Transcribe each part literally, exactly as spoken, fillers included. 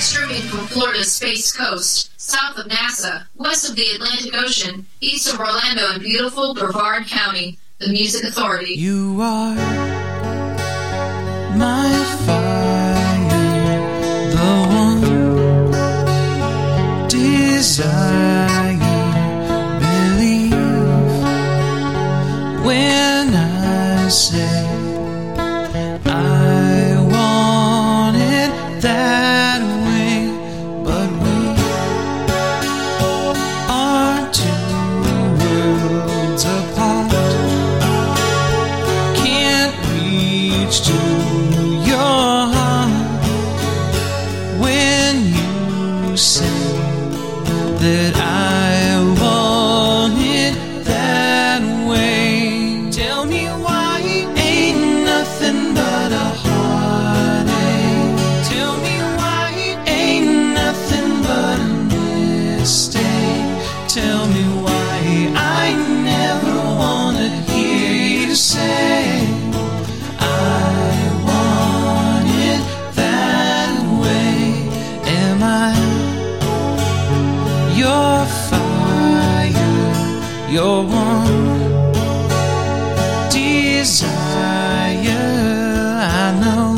Streaming from Florida's Space Coast, south of NASA, west of the Atlantic Ocean, east of Orlando and beautiful Brevard County, the Music Authority. You are my fire, the one desire, believe when I say I want it that way, but we are two worlds apart, can't reach to your heart when you say that I want it that way. Tell me why ain't nothing but a heartache. Tell me why ain't nothing but a mistake. Tell me why I never wanna hear you say I want it that way. Am I your fire, your one desire? I know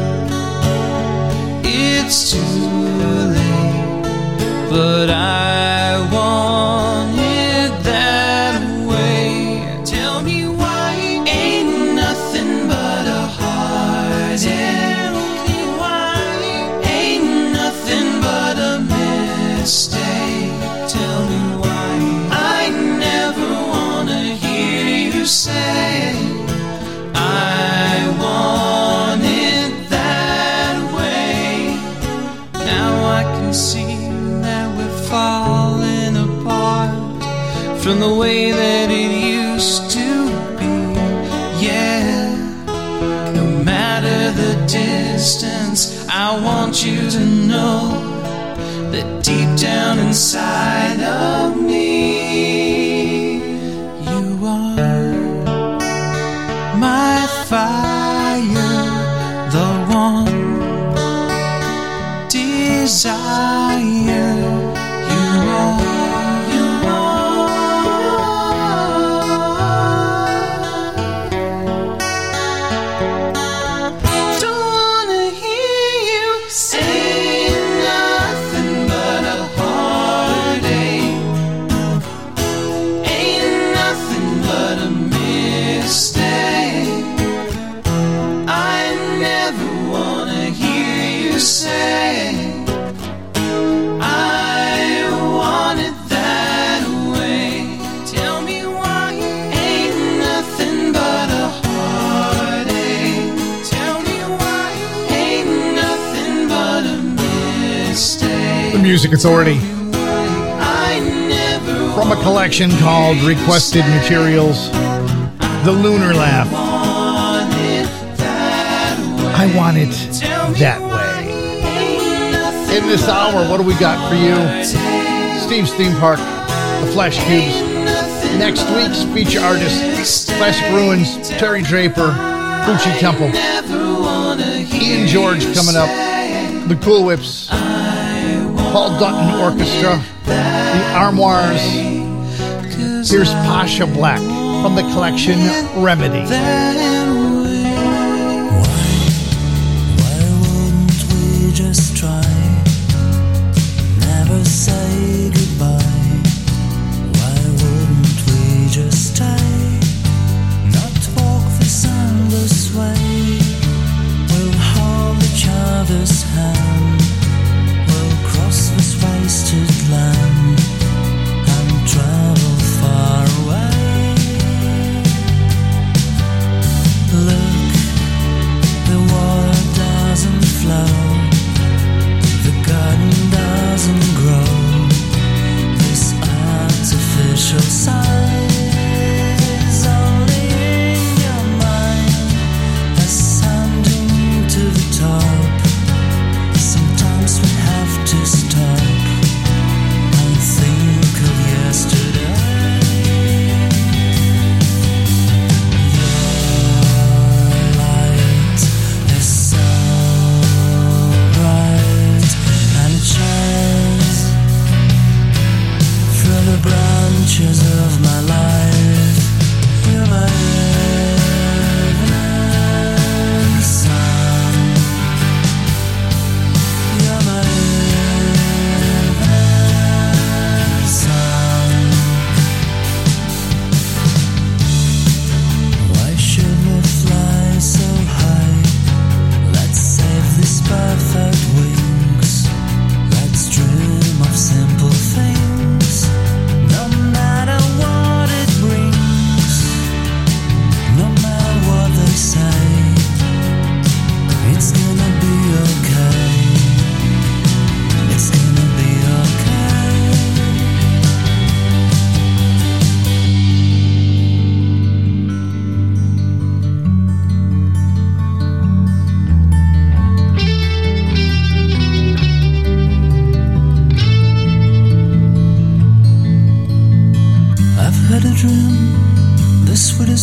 it's too late, but I want it that way. Tell me why ain't nothing but a heartache. Tell me why ain't nothing but a mistake. Tell me why I never wanna hear you say I want it that way. Now I can see that we're falling apart from the way that it used to be. Yeah, no matter the distance, I want you to know that deep down inside of me, you are my fire, the one desire. You are, you don't wanna hear you say nothing but a heartache. Ain't nothing but a mistake. I never wanna hear you say I want it that way. Tell me why ain't nothing but a heartache. Tell me why ain't nothing but a mistake. The Music Authority. I never From a collection called Requested Materials, The Lunar Laugh. want it that way. I want it that way. In this hour, what do we got for you? Steve's Theme Park, The Flash Cubes. Next week's feature artists, Classic Ruins, Terry Draper, Gucci Temple. Ian George coming up, The Cool Whips, Paul Dutton Orchestra, The Armoires. Here's Pasha Black from the collection Remedy. Why wouldn't we just try? Never say goodbye. Why wouldn't we just stay? Not walk this endless way. We'll hold each other's hand. We'll cross this wasted land and travel far away.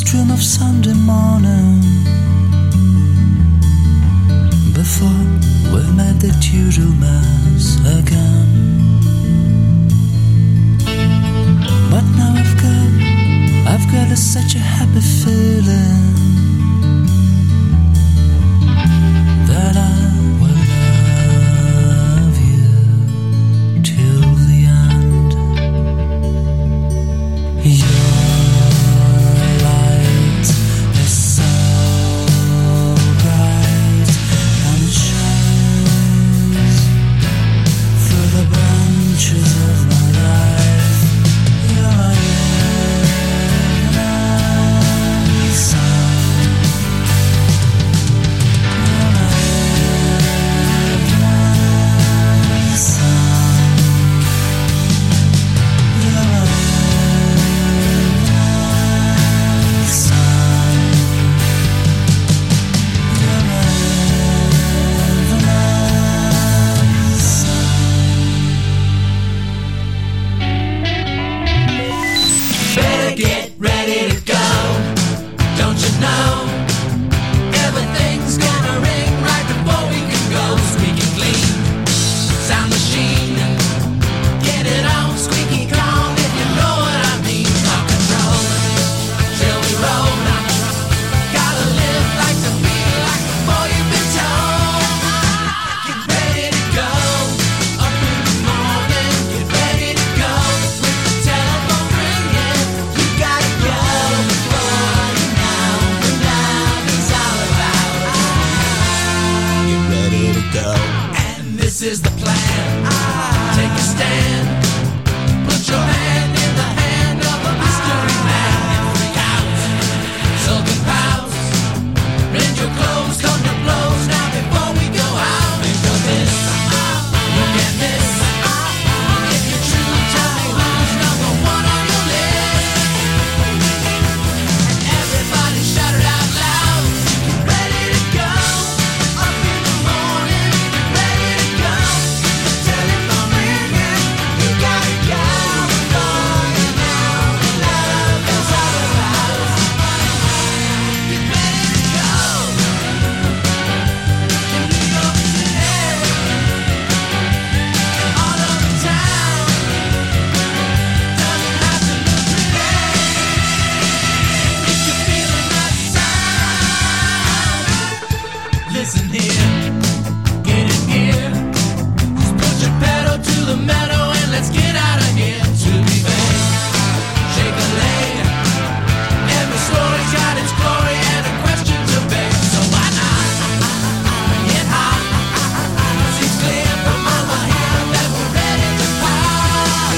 dream of Sunday morning before we made the Tudor mess again. But now I've got, I've got a, such a happy feeling that I will love you till the end. Your light is so bright and it shines through the branches of my life. You're my evening sun. You're my evening sun. You're my evening sun. You're my evening sun. Better get ready to go. Don't you know? Everything's gonna ring right before we can go. Squeaky clean, sound machine. Get it on, squeaky calm, if you know what I mean. Rock and roll till we roll. Gotta live like to feel like before you've been told. Get ready to go. Up in the morning, get ready to go. With the telephone ringing, you gotta go before you know what love is all about. Get ready to go. And this is the plan. Take a stand. Put your hand in the hand of a mystery man. And freak out. Silken pouts. Rend your clothes, come to blows now before we go out. Think of this. Look at this. If you're true, tell me who's number one on your list. Everybody shout it out loud. Get ready to go. Up in the morning, get ready to go. The telephone ringing, you gotta go before you know what love is all about. Get ready to go. In New York City, all over town. Doesn't have to look pretty. If you're feeling that sound, listen here, get in gear. Just put your pedal to the meadow and let's get out of here. To be fair, shake a leg. Every story's got its glory and a question to beg. So why not get high? Seems clear from all my hair that we're ready to part.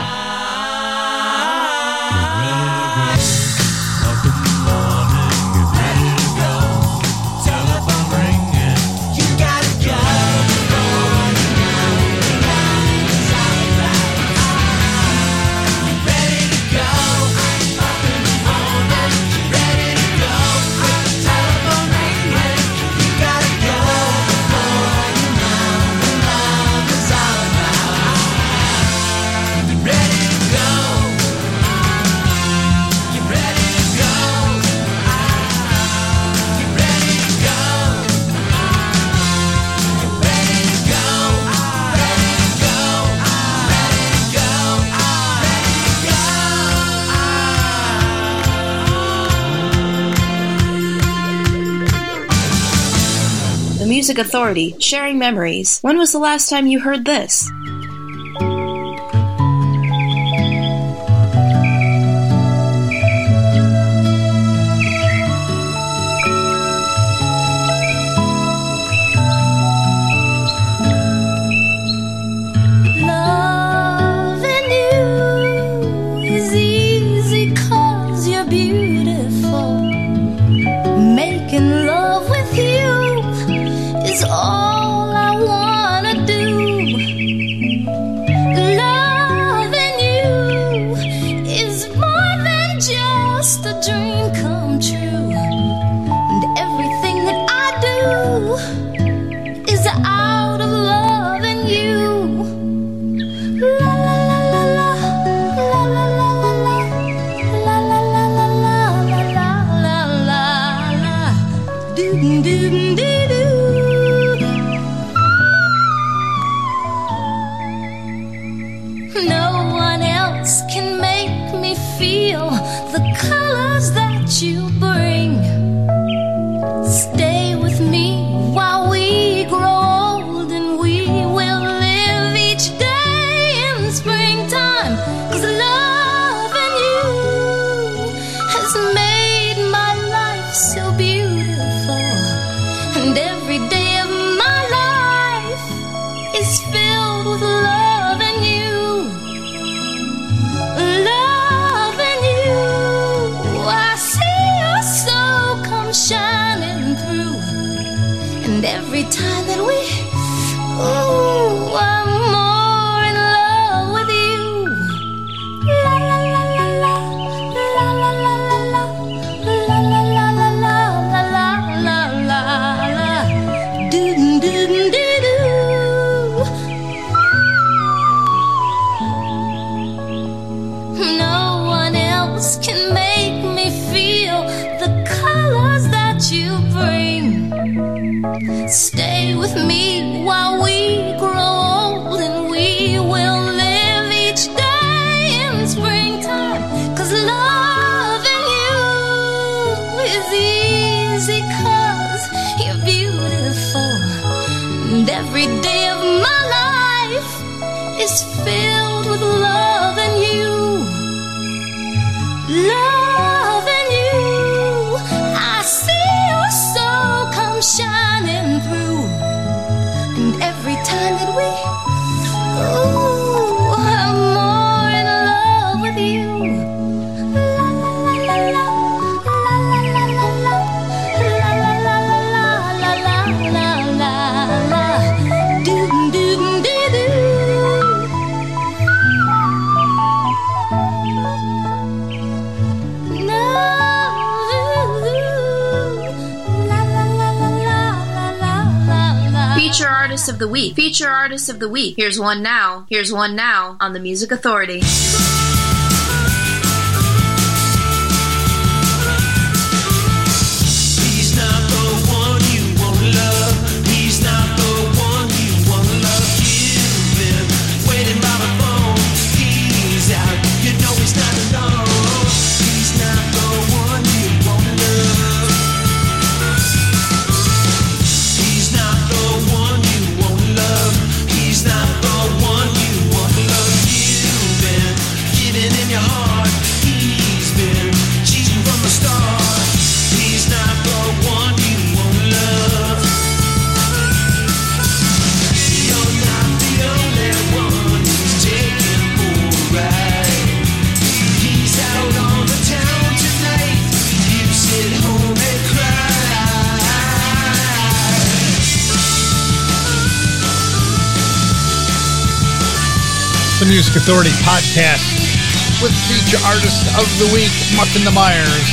Up in the morning, get ready to go. Telephone ringing, you gotta go before you know what love is all about. Get ready to go. Up in the morning, get ready to go. With the telephone ringing, you gotta go before you know what love is all about. Get ready to go. Get ready to go. Get ready to go. Get ready to go. Ready to go. Ready to go. Ready to go. The Music Authority, sharing memories. When was the last time you heard this? Loving you is easy 'cause you're beautiful. Making love with you is all I wanna do. the colors that you bring. Stay with me while we grow old, and we will live each day in springtime. 'Cause loving you has made my life so beautiful, and every day of my life is filled with loving you. Loving you, I see your soul come shining through, and every time that we, ooh, I'm more in love with you. La la la la la, la la la la la, la la la la la, la la la la, do do do do. No one else can make me feel the colors that you bring. Stay with me while we grow old, and we will live each day in springtime. 'Cause loving you is easy, 'cause you're beautiful, and every day of my life is filled with loving you. Loving you, I see your soul come shining through, and every time that we, ooh, I'm more in love with you. La la la la la, la la la la, la la la la la, la la la la, do do do do. Feature Artist of the Week. Feature Artist of the Week. Here's one now. Here's one now on the Music Authority. He's not the one you want to love. He's not the one you want to love. You've been waiting by the phone. He's out. You know he's not alone. He's not the one you want to love. He's not the one you want to love. He's not the one you want to love. You've been giving him your heart. He's been cheating from the start. He's not the one you want to love. You're not the only one who's taking for a ride. He's out on the town tonight. You sit home and cry. The Music Authority podcast with Feature Artist of the Week, Martin the Myers.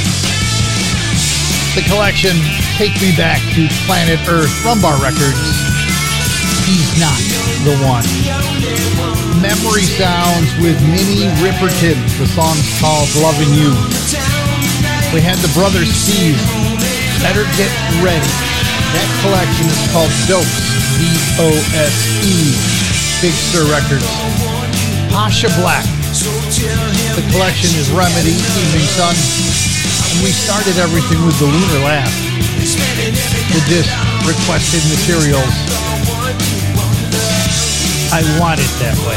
The collection, Take Me Back to Planet Earth, Rumbar Records. He's Not the One. Memory Sounds with Minnie Riperton. The song's called Loving You. We had the Brothers Steve, Better Get Ready. That collection is called Dose, D O S E, Big Sur Records. Pasha Black. The collection is Remedy, Evening Sun. And we started everything with the Lunar Laugh. With this requested materials. I Want It That Way.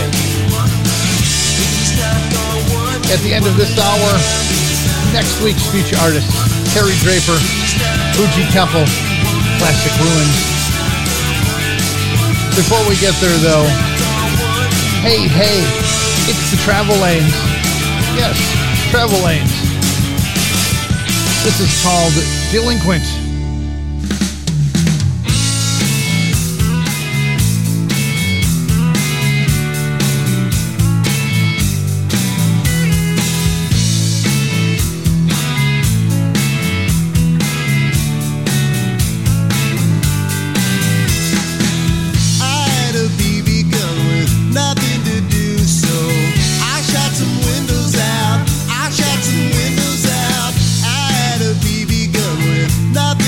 At the end of this hour, next week's feature artists, Terry Draper, Fuji Temple, Classic Ruins. Before we get there, though, hey, hey, it's the Travel Lanes. Yes, Travel Lanes. This is called Delinquent. Nothing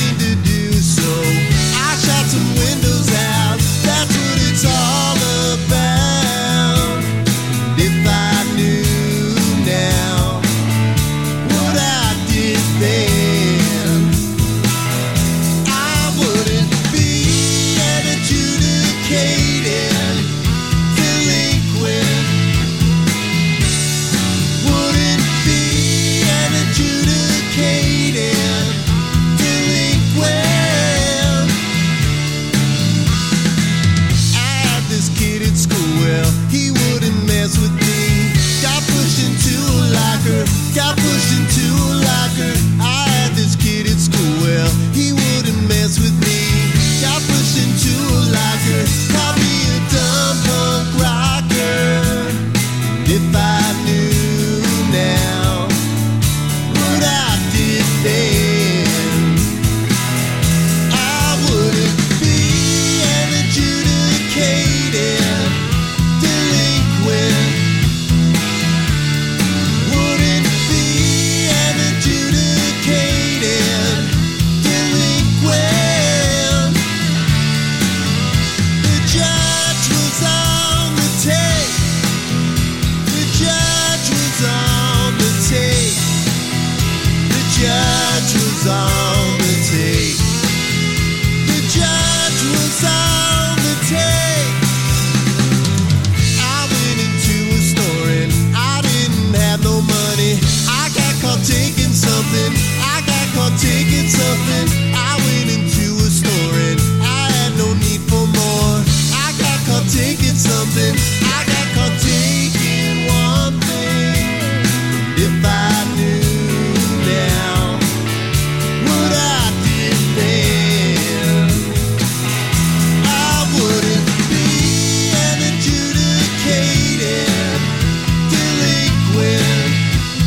something I got caught taking one thing. If I knew now what I did then, I wouldn't be an adjudicated delinquent.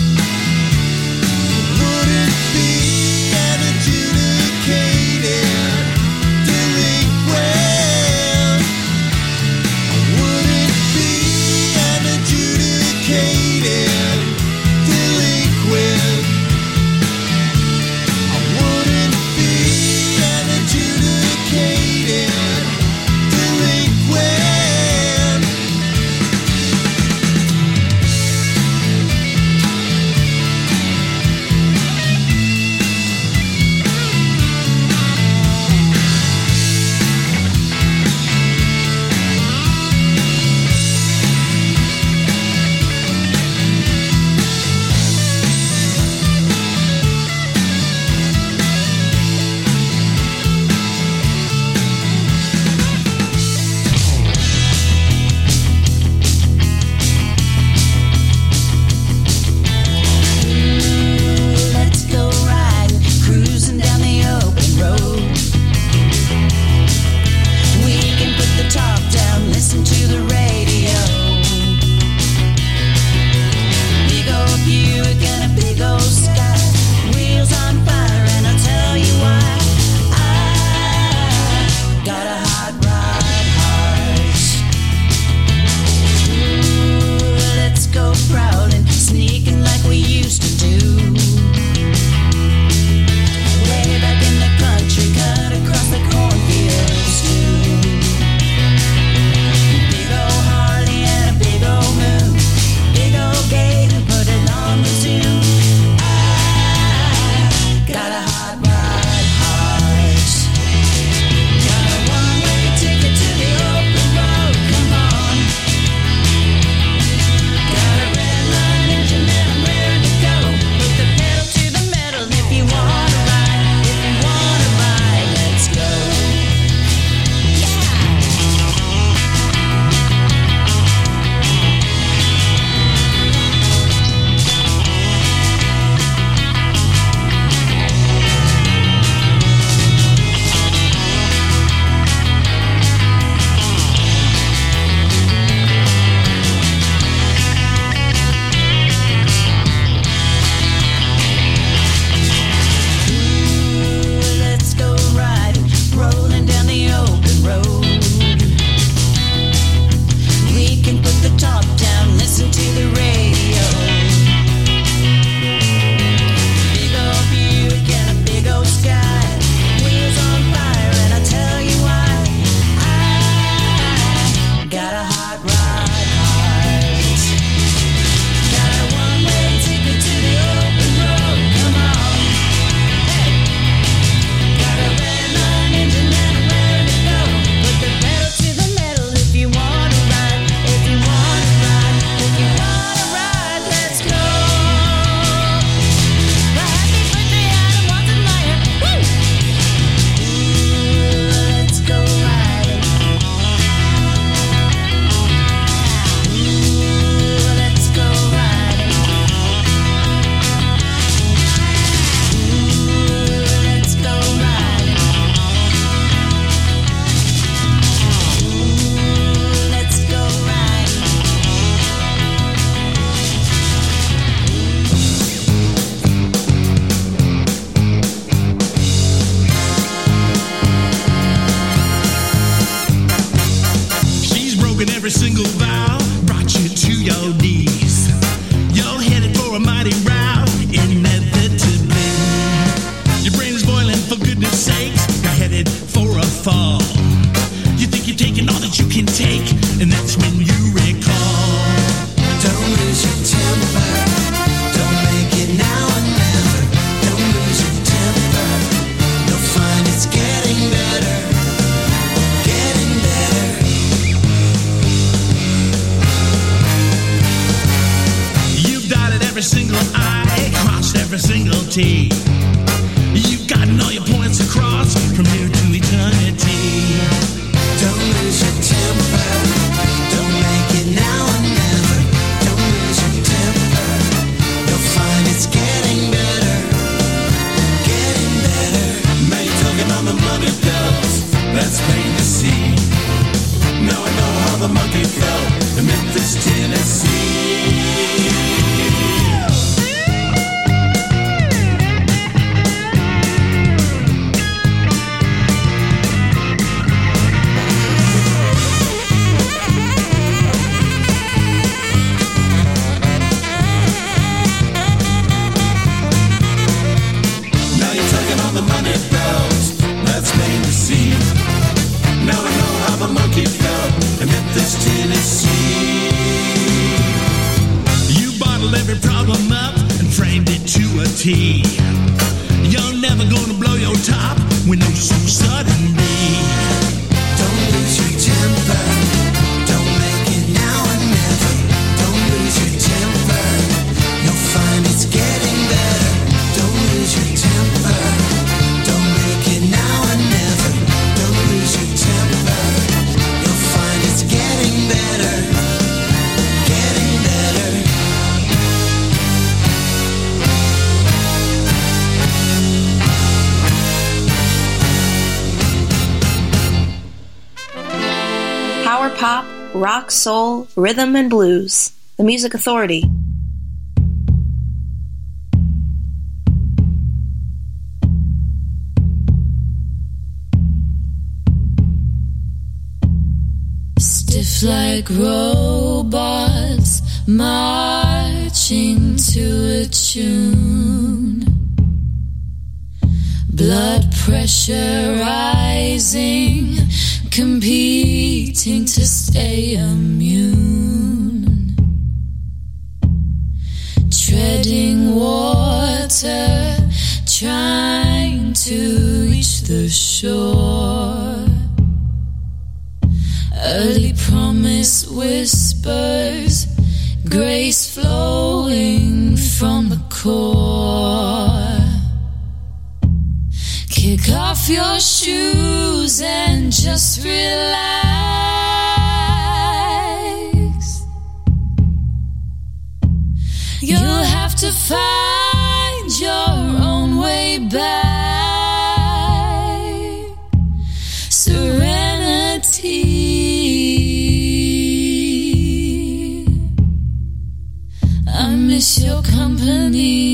Wouldn't be an adjudicated delinquent. Wouldn't be an adjudicated delinquent. I wouldn't be an adjudicated delinquent. Let's go riding, cruising down the open road. We can put the top down, listen to the radio. Big old Buick and a big old sky, wheels on fire, and I'll tell you why. I got a hot rod heart. Ooh, let's go prowling, sneaking like we used to do. Way back in the country, cut across the cornfields too. Big old Harley and a big old moon, big old gate and put it on the zoom. I got a hot rod heart. Got a one-way ticket to the open road. Come on. Got a red line engine and I'm ready to go. Put the pedal to the metal if you wanna ride. If you wanna ride, let's go. Ooh, let's go riding, rolling down the open road. We can put the top down, listen to the radio. Big old Buick and a big old sky, wheels on fire, and I tell you why. I got a hot rod heart. Got a one-way ticket to the open road. Come on. Hey. Got a red line engine and I'm ready to go. Put the pedal to the metal if you wanna ride. If you wanna ride. If you wanna ride, let's go. Well, happy birthday, Adam Watson Meyer. Woo! Ooh, let's go riding. Ooh, let's go riding. Ooh, let's go riding. Ooh, let's go riding. She's broken every single vow, brought you to your knees. You're headed for a mighty row, inevitably. Your brain is boiling, for goodness sakes. You're headed for a fall. You think you're taking all that you can take, and that's when you recall. Don't lose your temper. Don't make it now or never. Don't lose your temper. You'll find it's getting better. Getting better. You've dotted every single I, crossed every single T. You've gotten all your points across from here to eternity. Don't lose your temper. Don't the monkey fell in Memphis, Tennessee. Now you're tugging on the money bells, that's plain to see. Now I know how the monkey felt in Memphis, Tennessee. You bottled every problem up and framed it to a T. You're never gonna blow your top when no so suddenly. Don't lose your temper. Don't make it now or never. Don't lose your temper. You'll find it's getting better. Don't lose your temper. Don't make it now or never. Don't lose your temper. You'll find it's getting better. Getting better. Power pop, rock, soul, rhythm, and blues. The Music Authority. Stiff like robots marching to a tune. Blood pressure rising, competing to stay immune. Treading water, trying to reach the shore. Early promise whispers, grace flowing from the core. Kick off your shoes and just relax. You'll have to find your own way back. Serenity. I miss your company.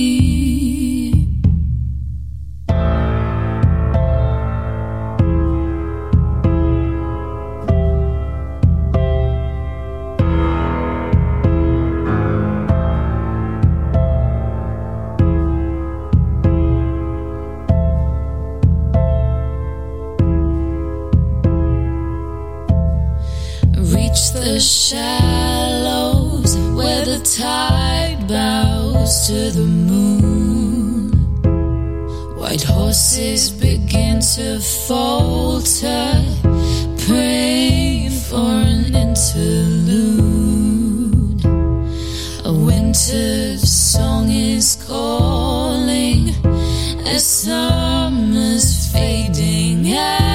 Reach the shallows where the tide bows to the moon. White horses begin to falter, pray for an interlude. A winter's song is calling as summer's fading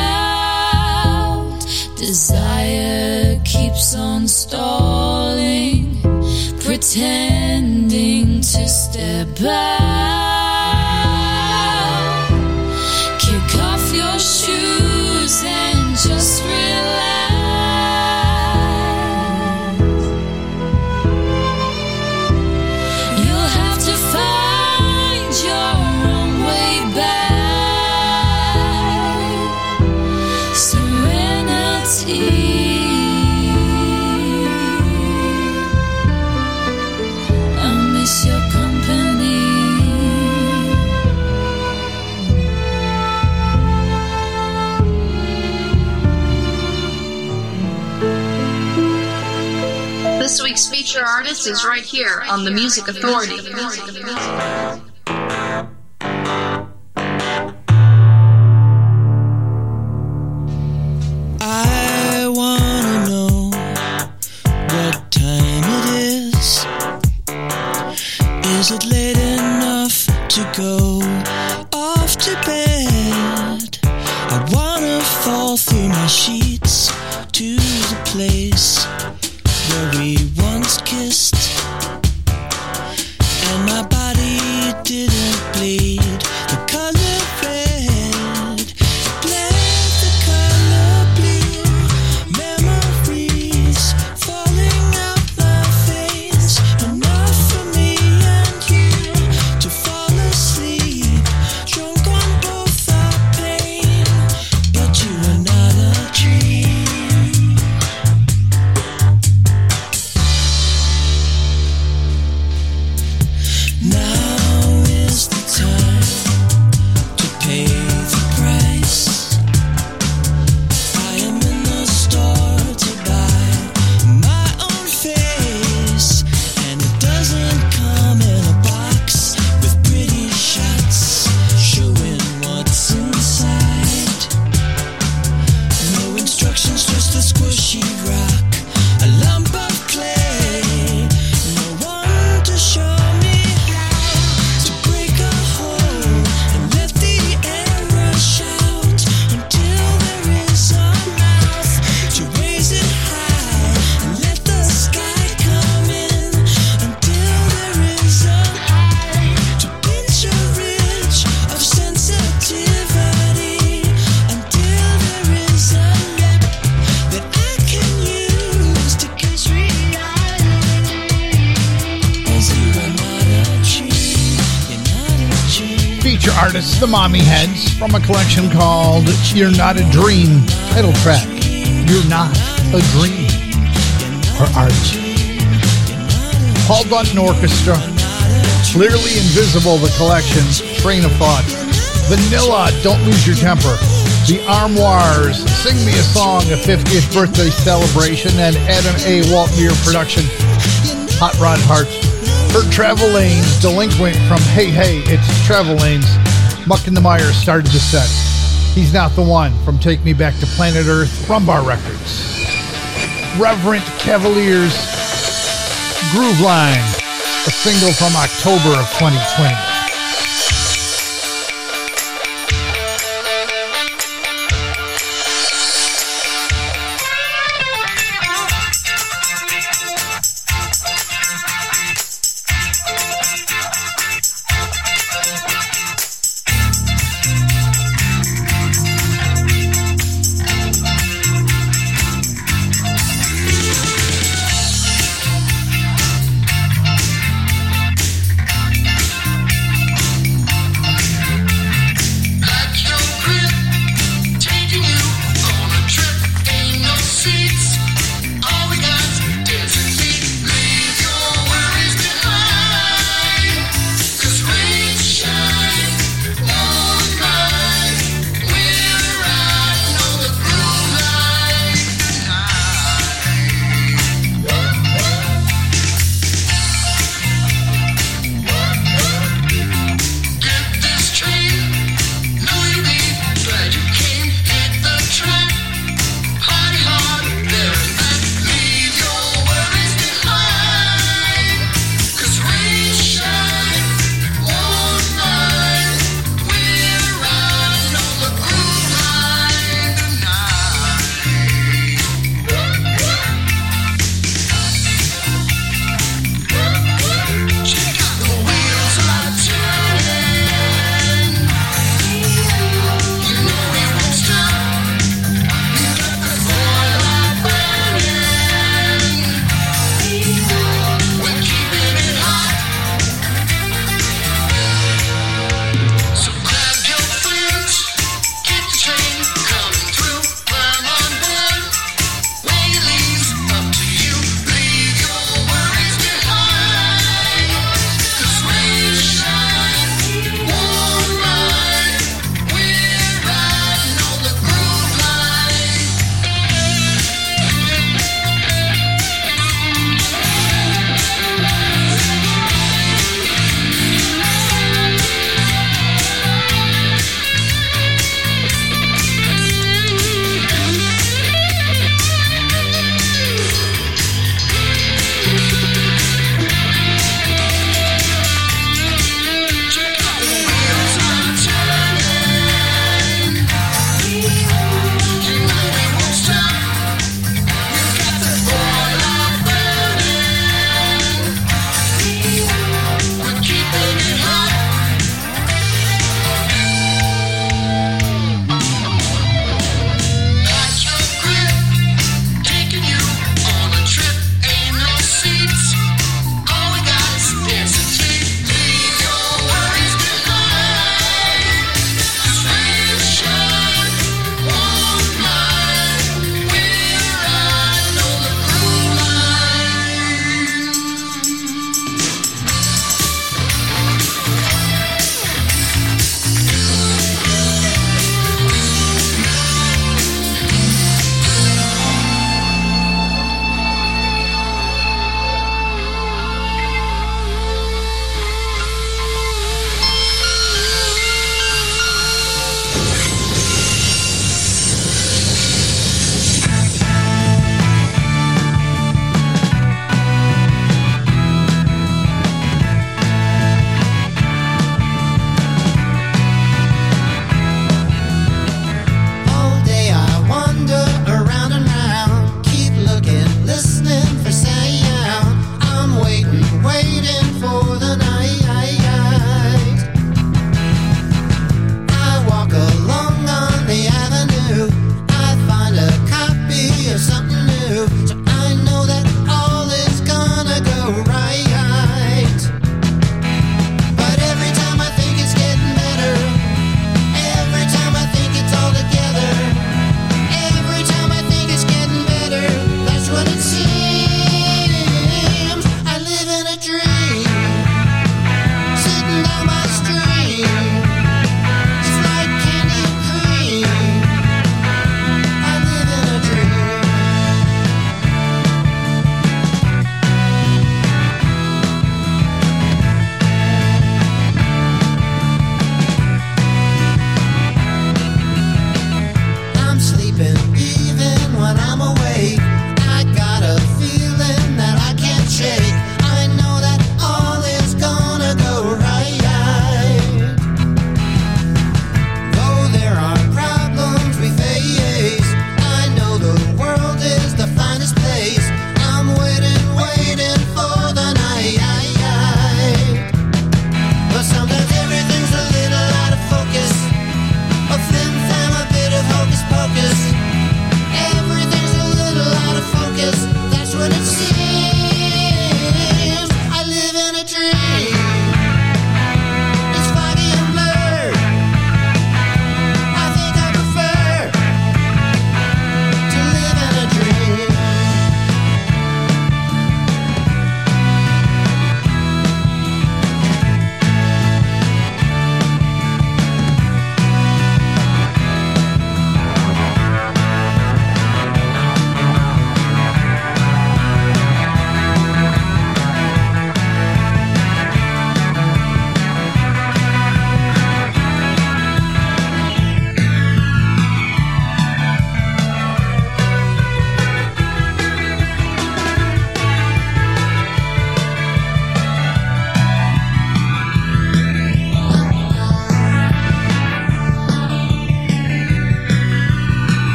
out. Desire keeps on stalling, pretending to step out. Kick off your shoes and just relax. You'll have to find your own way back. Serenity. Your company. This week's feature artist is right here on The Music Authority. I wanna know what time it is. Is it late enough to go off to bed? I wanna fall through my sheets to the place where we once kissed, and my body didn't bleed. The color red, let the color bleed. Memories Feature artists, the Mommy Heads, from a collection called You're Not a Dream. Title track, You're Not a Dream. Or are you? Paul Bunton Orchestra. Clearly Invisible, the collection. Train of Thought. Vanilla, Don't Lose Your Temper. The Armoires, Sing Me a Song, a fiftieth birthday celebration, and Adam A. Waltmeyer production, Hot Rod Heart. Her Travel Lanes, Delinquent from Hey Hey, It's Travel Lanes. Muck and the Mire started the set. He's Not the One from Take Me Back to Planet Earth, Rumbar Records. Reverent Cavaliers, Groove Line, a single from October of twenty twenty.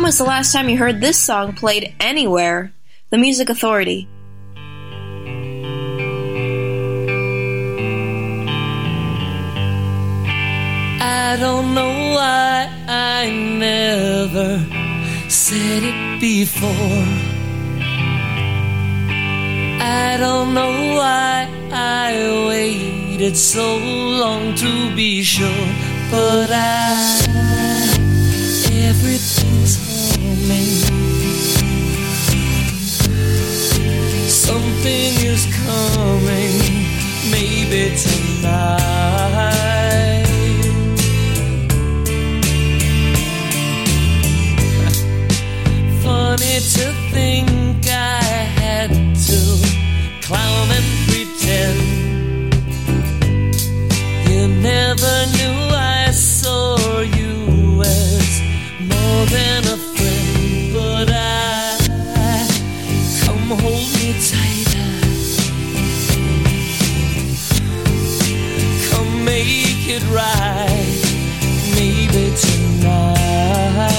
When was the last time you heard this song played anywhere? The Music Authority. I don't know why I never said it before. I don't know why I waited so long to be sure, but I, everything's humming. Something is coming, maybe tonight. Funny to think I had to clown and pretend. You never knew I saw you as more than a friend, but I, come hold me tighter, come make it right, maybe tonight.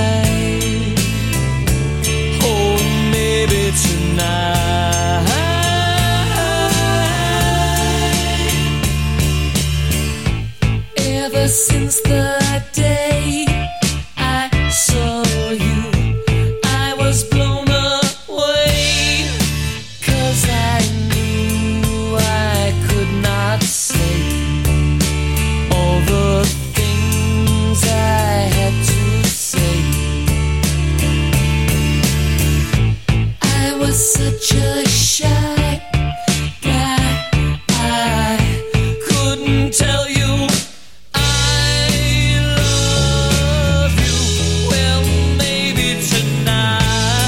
Tonight, ever since the day I saw you, I was blown away, 'cause I knew I could not say all the things I had to say. Such a shy guy, I couldn't tell you I love you. Well, maybe tonight,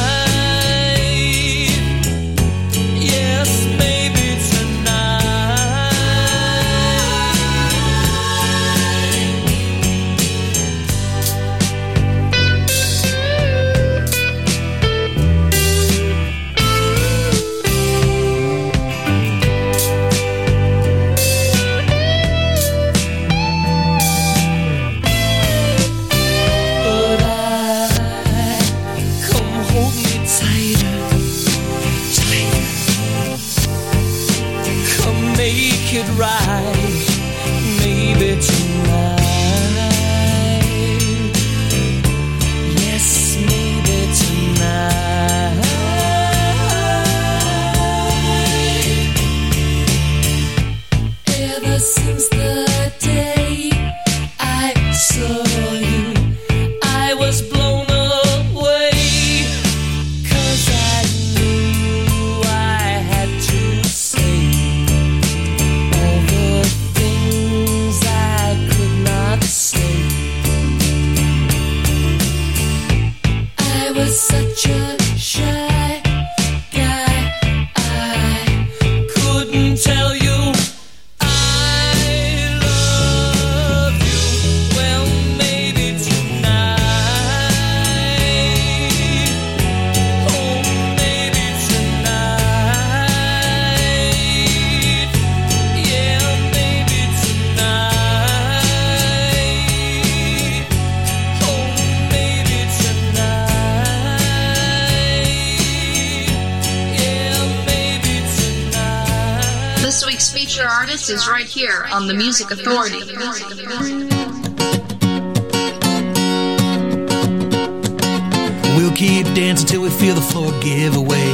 yes, maybe tonight. It right, maybe tonight. Yes, maybe tonight. Ever since the day I saw you, I was blown away, 'cause I knew I had to say such a shy guy, I couldn't tell you I love you. Well, maybe tonight, oh, maybe tonight, yeah, maybe tonight, oh, maybe tonight. This week's feature artist is right here on The Music Authority. We'll keep dancing till we feel the floor give away.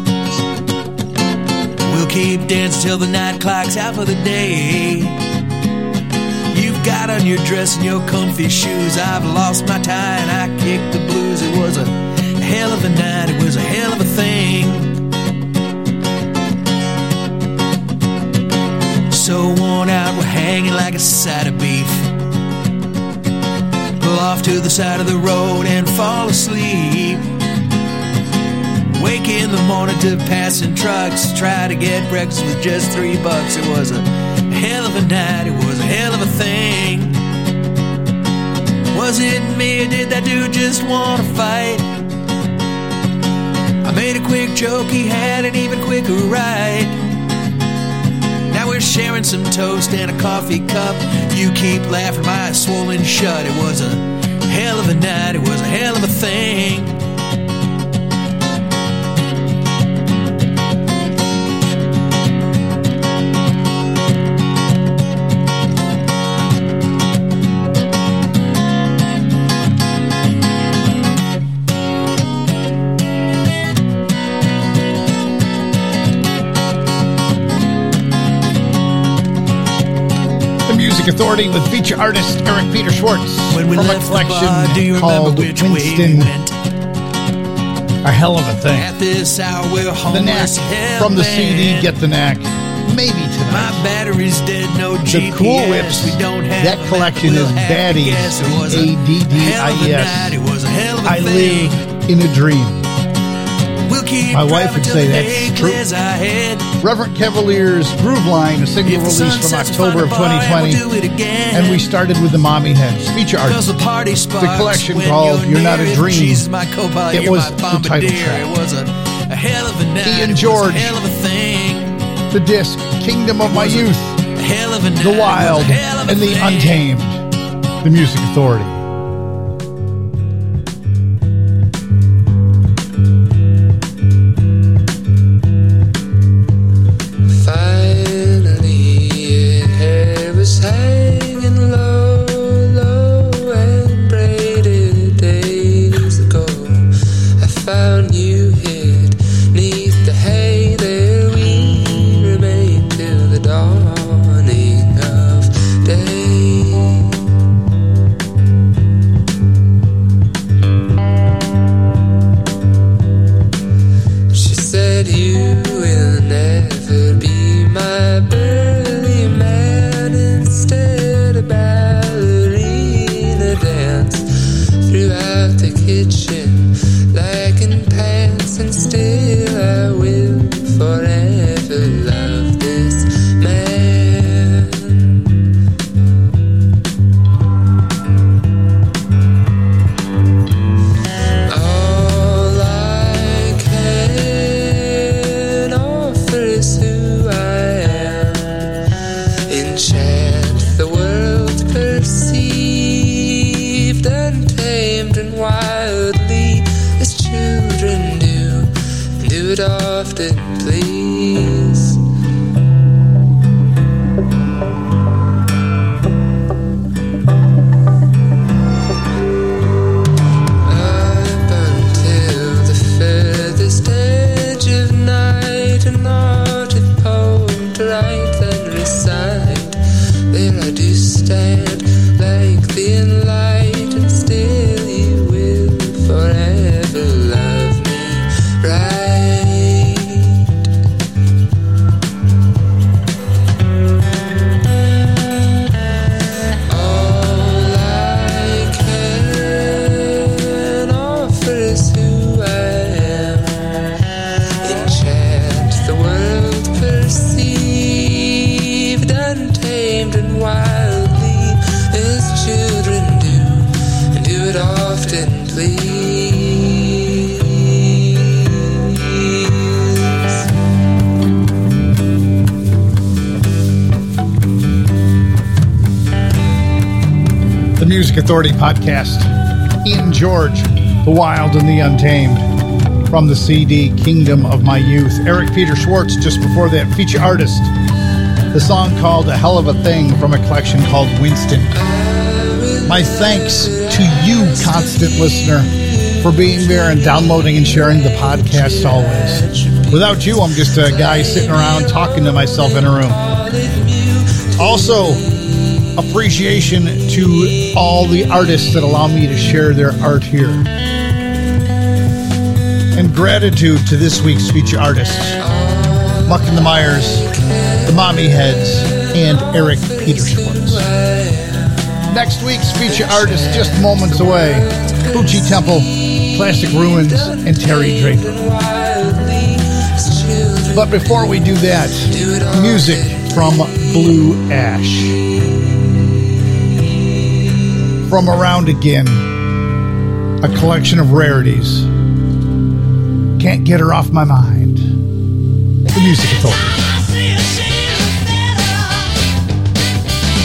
We'll keep dancing till the night clock's out for the day. You've got on your dress and your comfy shoes. I've lost my tie and I kicked the blues. It was a hell of a night, it was a hell of a thing. So worn out, we're hanging like a side of beef. Pull off to the side of the road and fall asleep. Wake in the morning to passing trucks, try to get breakfast with just three bucks. It was a hell of a night, it was a hell of a thing. Was it me or did that dude just want to fight? I made a quick joke, he had an even quicker ride. Now we're sharing some toast and a coffee cup. You keep laughing, my eyes swollen shut. It was a hell of a night, it was a hell of a thing. Authority with feature artist Eric Peter Schwartz When we from a left the collection bar, do you remember called which way we Winston. went? A hell of a thing. At this hour we're The homeless Knack from the C D heaven. Get the Knack. Maybe My tonight. battery's dead, no The G P S. Cool Whips. We don't have That collection we'll is have to Baddies. guess. It was A D D hell of a I E S. night. It was a hell of a I thing. live in a dream. We'll keep My wife would driving till say the that's day true. clears our head. Reverend Cavalier's Groove Line, a single If the release sun from sets October of fire twenty twenty. and we'll do it again. And we started with the Mommy Heads, feature Cause artist. the party sparks The collection when called You're Not a near. Dream. Jesus, my co-pilot, It you're was my the title bombardier. track. It was a, a hell of a night. Ian It was George. a hell of a thing. The disc, Kingdom of My was a- Youth, A hell of a night. The It was a Wild, hell of a and the thing. Untamed. The Music Authority. Finally, your hair was hanging low, low and braided days ago. I found you hid neath the hay. There we remained till the dawning of day. She said you will never be my burly man. Instead a ballerina dance throughout the kitchen like in pants. And still I will forever love this man. All I can offer is who I am. Enchant the world perceived, untamed and wildly, as children do, and do it often, please. Up until the furthest edge of night, an arted poem to write and recite. There I do stand like the enlightened, still you will forever love me right. All I can offer is who I am. Enchant the world perceived, untamed and wildly, as children do, and do it often, please. The Music Authority podcast. Ian George, The Wild and the Untamed. From the C D, Kingdom of My Youth. Eric Peter Schwartz, just before that, feature artist. The song called A Hell of a Thing from a collection called Winston. My thanks to you, constant listener, for being there and downloading and sharing the podcast always. Without you, I'm just a guy sitting around talking to myself in a room. Also, appreciation to all the artists that allow me to share their art here. And gratitude to this week's feature artists, Muck and the Myers, the Mommy Heads, and Eric Peter Schwartz. Next week's feature artist, just moments away, Bucci Temple, Plastic Ruins, and Terry Draper. But before we do that, music from Blue Ash. From Around Again, a collection of rarities. Can't get her off my mind. The Music Authority.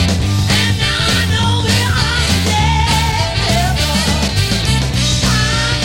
I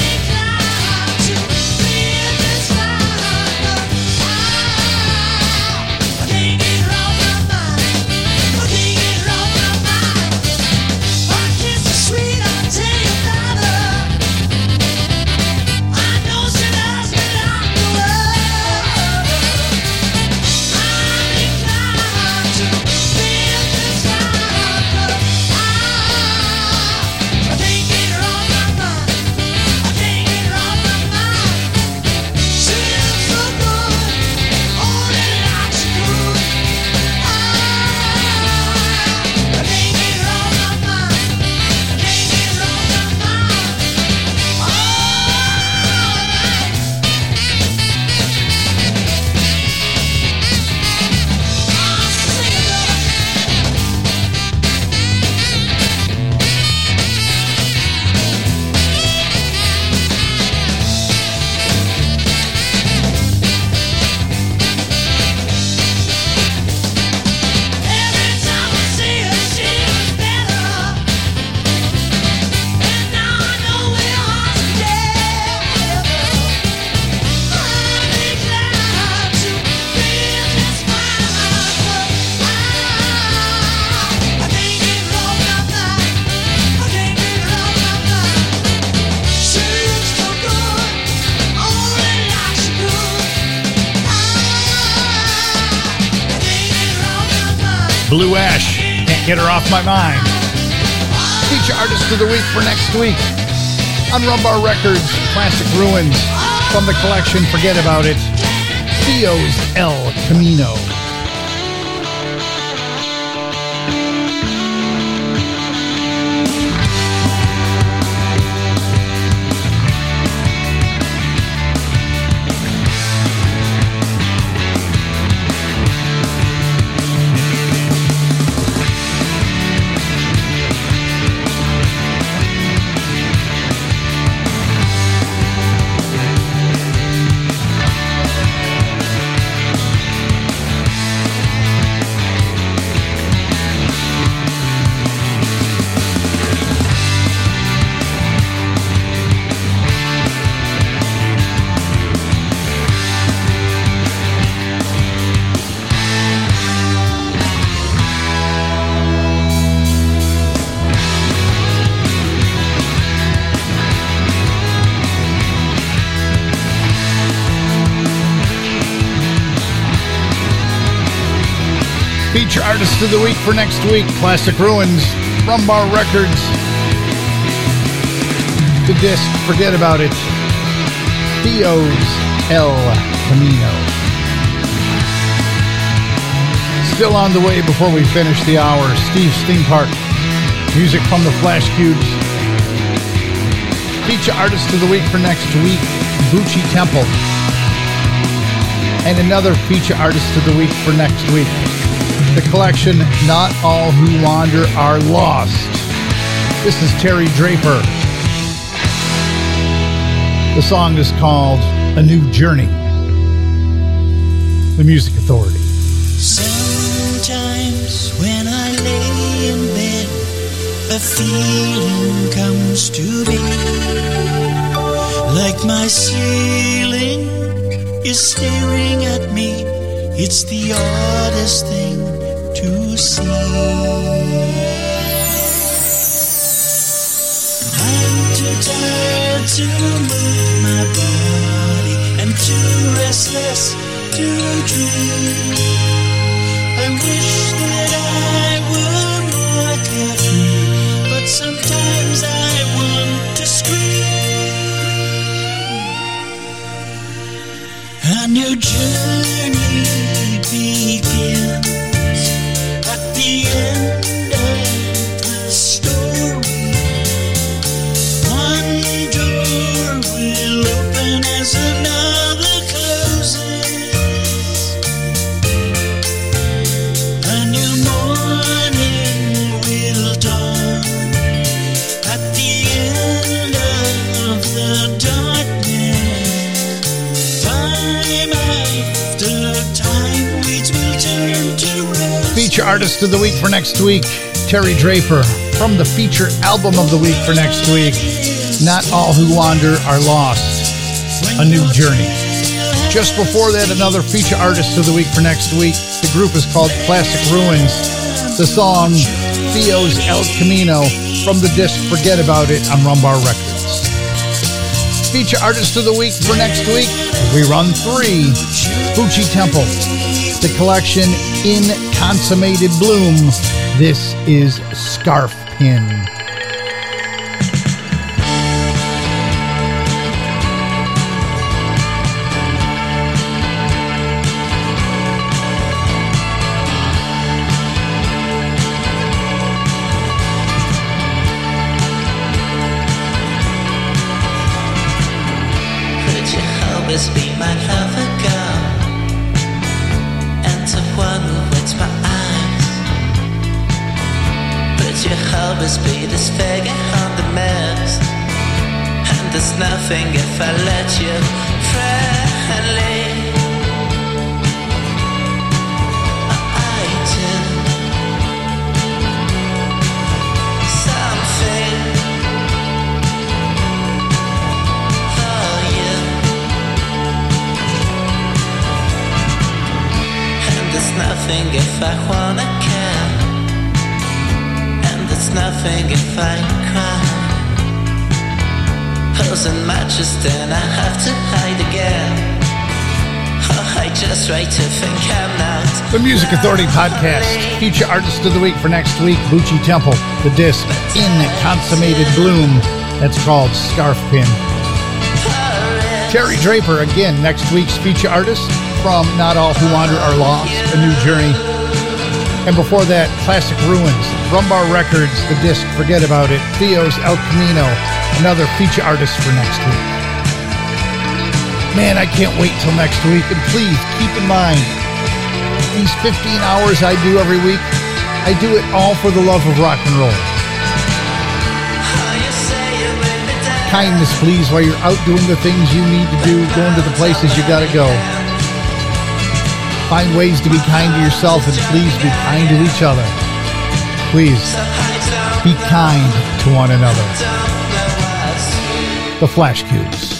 Blue Ash, Can't Get Her Off My Mind. Feature artist of the week for next week. On Rumbar Records, Classic Ruins. From the collection, Forget About It, Theo's El Camino. Feature artist of the week for next week, Classic Ruins, Rumbar Records. The disc, Forget About It, Theo's El Camino. Still on the way before we finish the hour, Steve Steenpark, music from the Flash Cubes. Feature artist of the week for next week, Bucci Temple. And another feature artist of the week for next week. The collection, Not All Who Wander Are Lost. This is Terry Draper. The song is called A New Journey. The Music Authority. Sometimes when I lay in bed, a feeling comes to me, like my ceiling is staring at me. It's the oddest thing to see. I'm too tired to move my body and too restless to dream. I wish that I were more carefree, but sometimes I want to scream. A new journey begins at the end of the story. One door will open as another closes. A new morning will dawn at the end of the darkness. Time after time weeds will turn to rose. Feature artist of the week for next week, Terry Draper. From the feature album of the week for next week, Not All Who Wander Are Lost, A New Journey. Just before that, another feature artist of the week for next week. The group is called Classic Ruins. The song, Theo's El Camino, from the disc Forget About It on Rumbar Records. Feature artist of the week for next week, we run three. Bucci Temple. The collection, In Consummated Bloom. This is Scarf Pin. Could you always be my lover, girl? And the one who wets my eyes. Could you always be this figure on the mess? And there's nothing if I let you friendly. I do something for you. And there's nothing if I wanna care. And there's nothing if I cry. Holes and matches, then I have to hide again. Oh, I just wait to think I'm not. The Music Authority Podcast. Feature Artist of the Week for next week, Bucci Temple. The disc, In Consummated Bloom. That's called Scarf Pin. Terry Draper, again, next week's feature artist from Not All Who Wander Are Lost, A New Journey. And before that, Classic Ruins, Rumbar Records, the disc, Forget About It, Theo's El Camino, another feature artist for next week. Man, I can't wait till next week. And please keep in mind, these fifteen hours I do every week, I do it all for the love of rock and roll. Kindness, please, while you're out doing the things you need to do, going to the places you gotta go. Find ways to be kind to yourself, and please be kind to each other. Please, be kind to one another. The Flash Cubes.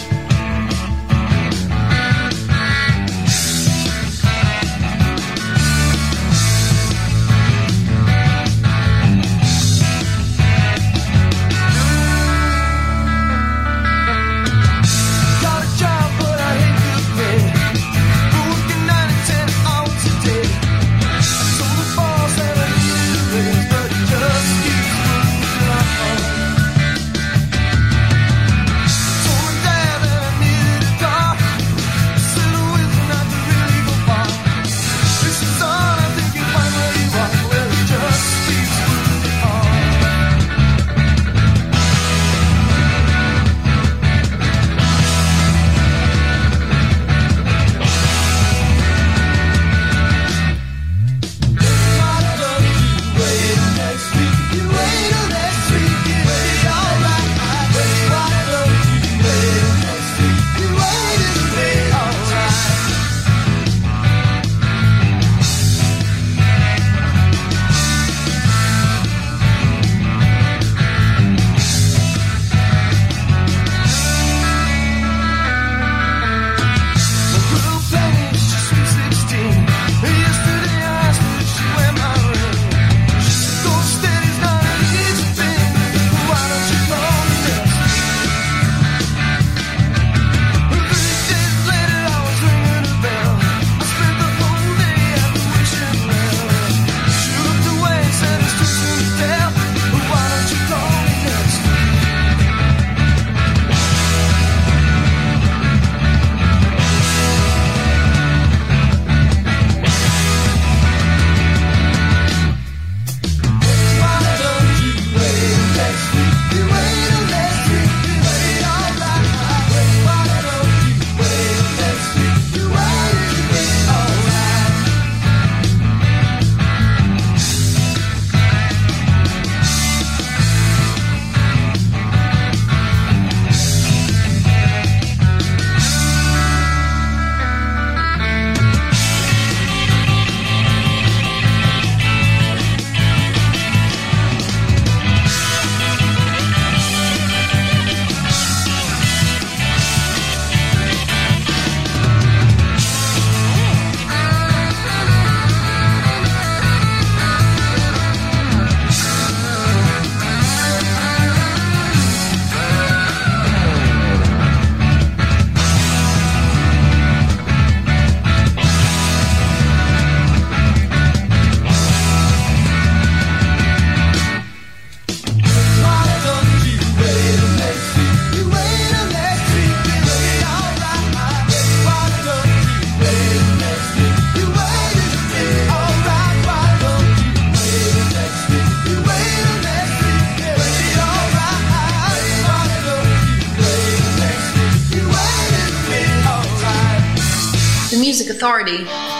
Authority